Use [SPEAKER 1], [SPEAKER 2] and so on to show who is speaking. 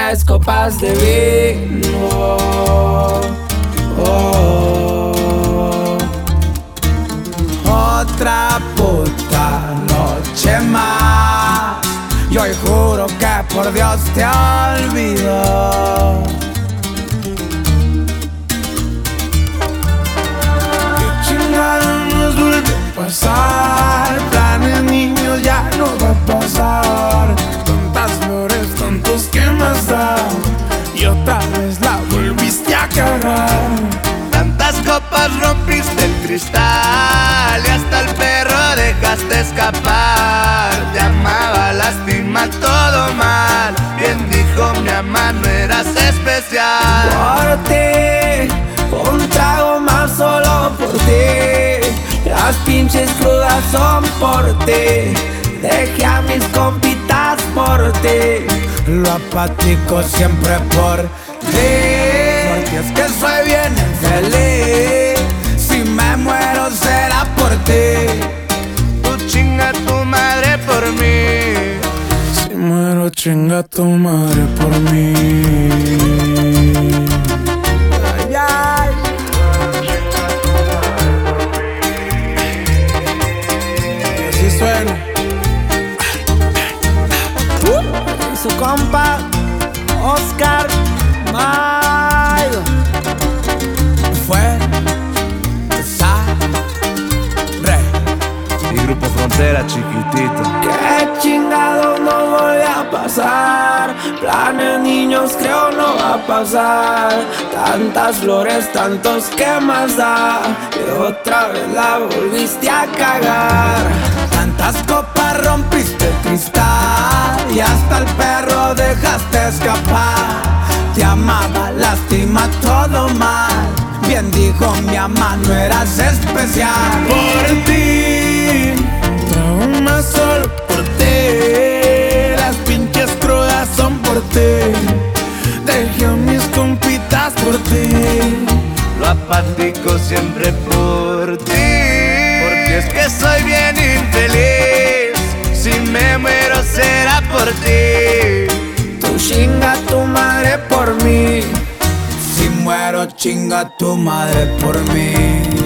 [SPEAKER 1] 3 copas de vino. Otra puta noche más, y hoy juro que por Dios te olvido. Qué chingada nos vuelve a pasar, planes niños ya no va a pasar. Tantas flores, tantos que más da, y otra vez la volviste a cagar.
[SPEAKER 2] Tantas copas rompiste el cristal y hasta el perro dejaste escapar. Te amaba, lástima, todo mal. Bien dijo mi mamá, no eras especial.
[SPEAKER 1] Por ti, un trago más solo por ti. Las pinches crudas son por ti. Dejé a mis compitas por ti. Lo apático siempre por ti. Porque es que soy bien infeliz. Si me muero será por ti.
[SPEAKER 2] Tú chinga tu madre por mí.
[SPEAKER 1] Si muero chinga tu madre por mí. Ay, ay. Así suena. Su compa Oscar Mayo fue
[SPEAKER 2] Y Grupo Frontera, chiquitito.
[SPEAKER 1] qué chingado no vuelve a pasar. Planes niños creo no va a pasar. Tantas flores, tantos que más da, y otra vez la volviste a cagar. Tantas copas rompiste el cristal y hasta el perro dejaste escapar. Te amaba, lástima, todo mal. Bien dijo mi mamá, no eras especial. Por ti, trauma solo por ti. Las pinches crudas son por ti. Dejé a mis compitas por ti.
[SPEAKER 2] Lo apático siempre por ti. Porque es que soy bien infeliz. Si me muero será por ti.
[SPEAKER 1] Tú chinga tu madre por mí. Si muero chinga tu madre por mí.